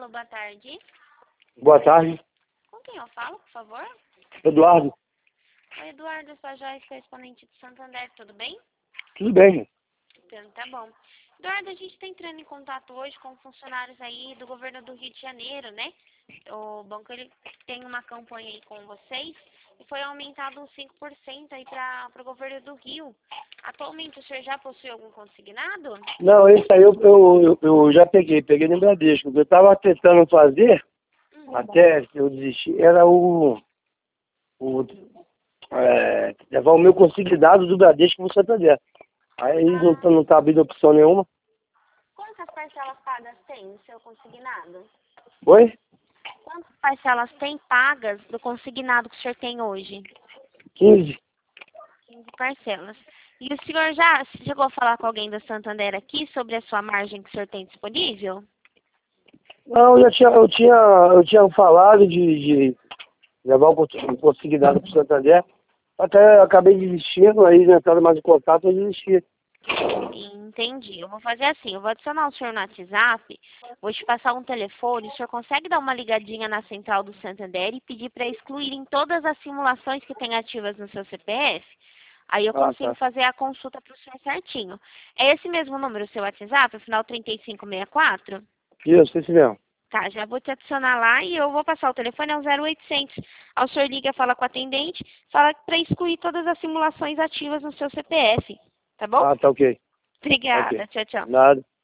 boa tarde. Boa tarde, Com quem eu falo, por favor? Eduardo. Oi, Eduardo, eu sou a Joyce, correspondente do Santander, tudo bem? Tudo bem? Então, tá bom. Eduardo, a gente está entrando em contato hoje com funcionários aí do governo do Rio de Janeiro, né? O banco, ele tem uma campanha aí com vocês e foi aumentado uns 5% aí para o governo do Rio. Atualmente, o senhor já possui algum consignado? Não, esse aí eu já peguei no Bradesco. Eu estava tentando fazer, até eu desisti, era levar o meu consignado do Bradesco para o Santander. Aí não tá abrindo opção nenhuma. Quantas parcelas pagas tem no seu consignado? Oi? Quantas parcelas tem pagas do consignado que o senhor tem hoje? 15. 15 parcelas. E o senhor já chegou a falar com alguém da Santander aqui sobre a sua margem que o senhor tem disponível? Não, eu tinha falado de levar o consignado para o Santander. Até eu acabei desistindo, aí entrando mais em contato, eu desisti. Entendi. Eu vou fazer assim, eu vou adicionar o senhor no WhatsApp, vou te passar um telefone, o senhor consegue dar uma ligadinha na central do Santander e pedir para excluírem todas as simulações que tem ativas no seu CPF? Aí eu consigo Tá. fazer a consulta para o senhor certinho. É esse mesmo número, o seu WhatsApp, o final 3564? Isso, esse mesmo. Tá, já vou te adicionar lá e eu vou passar o telefone, é o 0800. Aí o senhor liga, fala com a atendente, fala para excluir todas as simulações ativas no seu CPF, tá bom? Ah, tá ok. Obrigada, Ok. tchau, tchau. Nada.